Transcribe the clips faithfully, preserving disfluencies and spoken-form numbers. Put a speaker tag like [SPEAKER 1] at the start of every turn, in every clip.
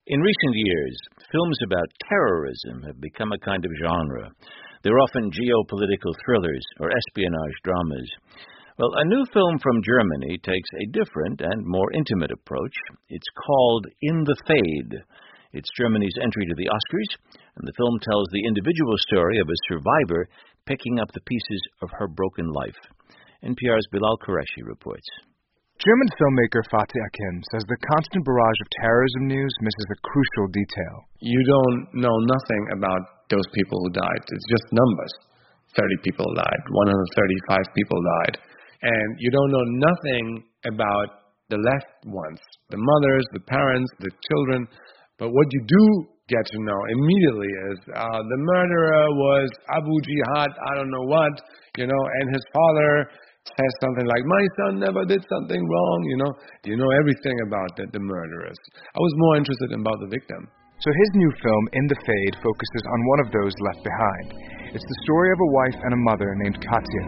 [SPEAKER 1] In recent years, films about terrorism have become a kind of genre. They're often geopolitical thrillers or espionage dramas. Well, a new film from Germany takes a different and more intimate approach. It's called In the Fade. It's Germany's entry to the Oscars, and the film tells the individual story of a survivor picking up the pieces of her broken life. N P R's Bilal Qureshi reports.
[SPEAKER 2] German filmmaker Fatih Akin says the constant barrage of terrorism news misses a crucial detail.
[SPEAKER 3] You don't know nothing about those people who died. It's just numbers. thirty people died. one hundred thirty-five people died. And you don't know nothing about the left ones, the mothers, the parents, the children. But what you do get to know immediately is uh, the murderer was Abu Jihad, I don't know what, you know, and his father says something like, my son never did something wrong, you know. You know everything about the, the murderers. I was more interested about the victim.
[SPEAKER 2] So his new film, In the Fade, focuses on one of those left behind. It's the story of a wife and a mother named Katya.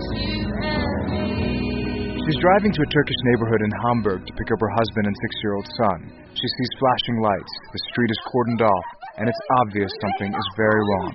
[SPEAKER 2] She's driving to a Turkish neighborhood in Hamburg to pick up her husband and six-year-old son. She sees flashing lights, the street is cordoned off, and it's obvious something is very wrong.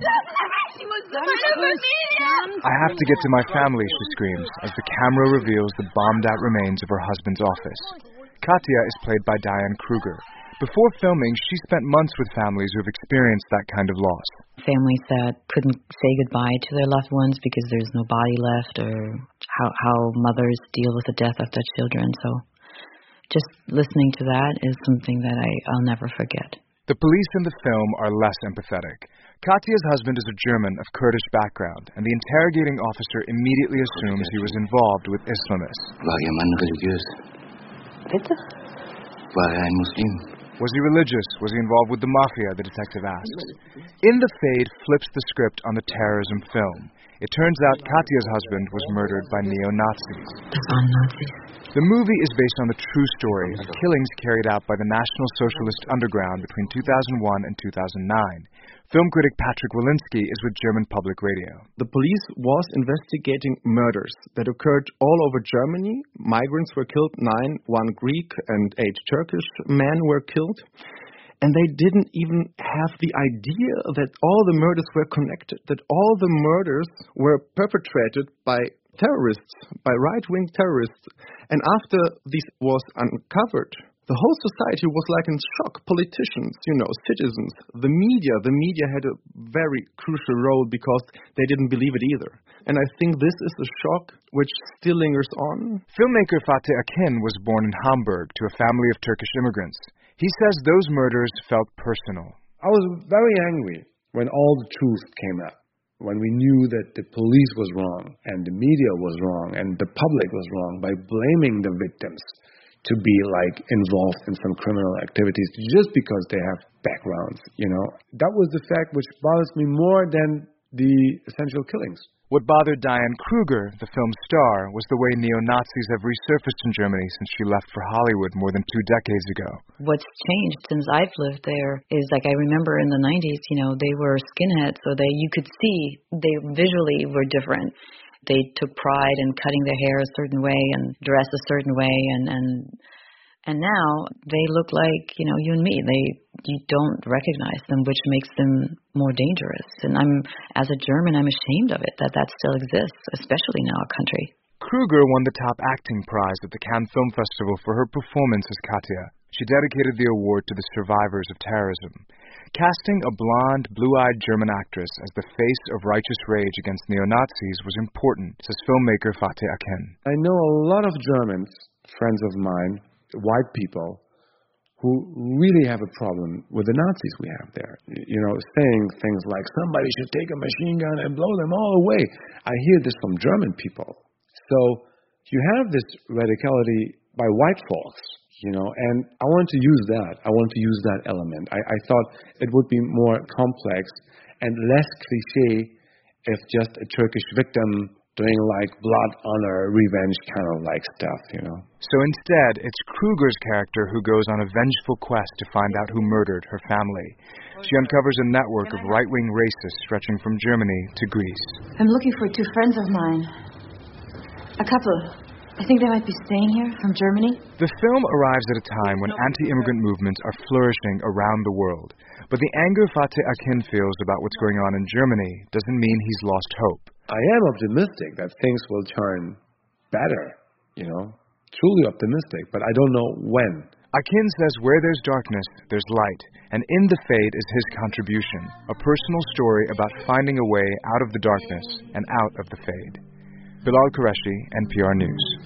[SPEAKER 2] I have to get to my family, she screams, as the camera reveals the bombed-out remains of her husband's office. Katya is played by Diane Kruger. Before filming, she spent months with families who have experienced that kind of loss.
[SPEAKER 4] Families that couldn't say goodbye to their loved ones because there's no body left, or how, how mothers deal with the death of their children. So just listening to that is something that I, I'll never forget.
[SPEAKER 2] The police in the film are less empathetic. Katya's husband is a German of Kurdish background, and the interrogating officer immediately assumes he was involved with Islamists.
[SPEAKER 5] War Ihr Mann religiös?
[SPEAKER 4] Bitte?
[SPEAKER 5] War er ein Muslim?
[SPEAKER 2] Was he religious? Was he involved with the mafia? The detective asks. In the Fade flips the script on the terrorism film. It turns out Katya's husband was murdered by neo-Nazis. The movie is based on the true story of killings carried out by the National Socialist Underground between two thousand one and two thousand nine. Film critic Patrick Walensky is with German Public Radio.
[SPEAKER 6] The police was investigating murders that occurred all over Germany. Migrants were killed, nine, one Greek and eight Turkish men were killed. And they didn't even have the idea that all the murders were connected, that all the murders were perpetrated by terrorists, by right-wing terrorists. And after this was uncovered, the whole society was like in shock. Politicians, you know, citizens, the media. The media had a very crucial role because they didn't believe it either. And I think this is a shock which still lingers on.
[SPEAKER 2] Filmmaker Fatih Akin was born in Hamburg to a family of Turkish immigrants. He says those murders felt personal.
[SPEAKER 3] I was very angry when all the truth came out, when we knew that the police was wrong and the media was wrong and the public was wrong by blaming the victims to be like involved in some criminal activities just because they have backgrounds, you know. That was the fact which bothers me more than the essential killings.
[SPEAKER 2] What bothered Diane Kruger, the film's star, was the way neo-Nazis have resurfaced in Germany since she left for Hollywood more than two decades ago.
[SPEAKER 4] What's changed since I've lived there is, like, I remember in the nineties, you know, they were skinheads, so they you could see they visually were different. They took pride in cutting their hair a certain way and dress a certain way, and and and now they look like, you know, you and me. They you don't recognize them, which makes them more dangerous. And I'm, as a German, I'm ashamed of it that that still exists, especially in our country.
[SPEAKER 2] Kruger won the top acting prize at the Cannes Film Festival for her performance as Katya. She dedicated the award to the survivors of terrorism. Casting a blonde, blue-eyed German actress as the face of righteous rage against neo-Nazis was important, says filmmaker Fatih Akin.
[SPEAKER 3] I know a lot of Germans, friends of mine, white people, who really have a problem with the Nazis we have there. You know, saying things like, somebody should take a machine gun and blow them all away. I hear this from German people. So you have this radicality by white folks. You know, and I want to use that. I want to use that element. I, I thought it would be more complex and less cliche if just a Turkish victim doing like blood honor, revenge kind of like stuff, you know.
[SPEAKER 2] So instead, it's Kruger's character who goes on a vengeful quest to find out who murdered her family. She uncovers a network of right-wing racists stretching from Germany to Greece.
[SPEAKER 7] I'm looking for two friends of mine. A couple.
[SPEAKER 4] I think they might be staying here from Germany.
[SPEAKER 2] The film arrives at a time when anti-immigrant movements are flourishing around the world. But the anger Fateh Akin feels about what's going on in Germany doesn't mean he's lost hope.
[SPEAKER 3] I am optimistic that things will turn better, you know, truly optimistic, but I don't know when.
[SPEAKER 2] Akin says where there's darkness, there's light, and In the Fade is his contribution, a personal story about finding a way out of the darkness and out of the fade. Bilal Qureshi, N P R News.